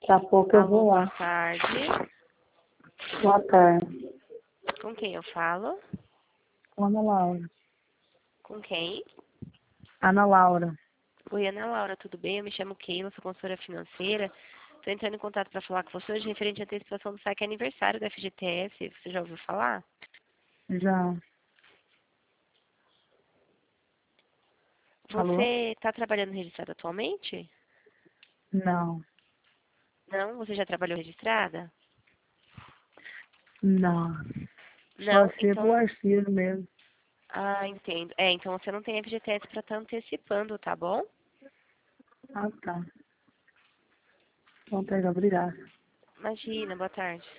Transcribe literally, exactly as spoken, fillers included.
Daqui a pouco eu Alô, vou boa lá. tarde. Boa tarde. Com quem eu falo? Ana Laura. Com quem? Ana Laura. Oi, Ana Laura, tudo bem? Eu me chamo Keila, sou consultora financeira. Estou entrando em contato para falar com você hoje referente à antecipação do saque aniversário da F G T S. Você já ouviu falar? Já. Alô? Você está trabalhando registrado atualmente? Não. Não? Você já trabalhou registrada? Não. Só Não? ser pro Então... artigo mesmo. Ah, entendo. É, então você não tem F G T S para estar antecipando, tá bom? Ah, tá. Então, pega, obrigada. Imagina, boa tarde.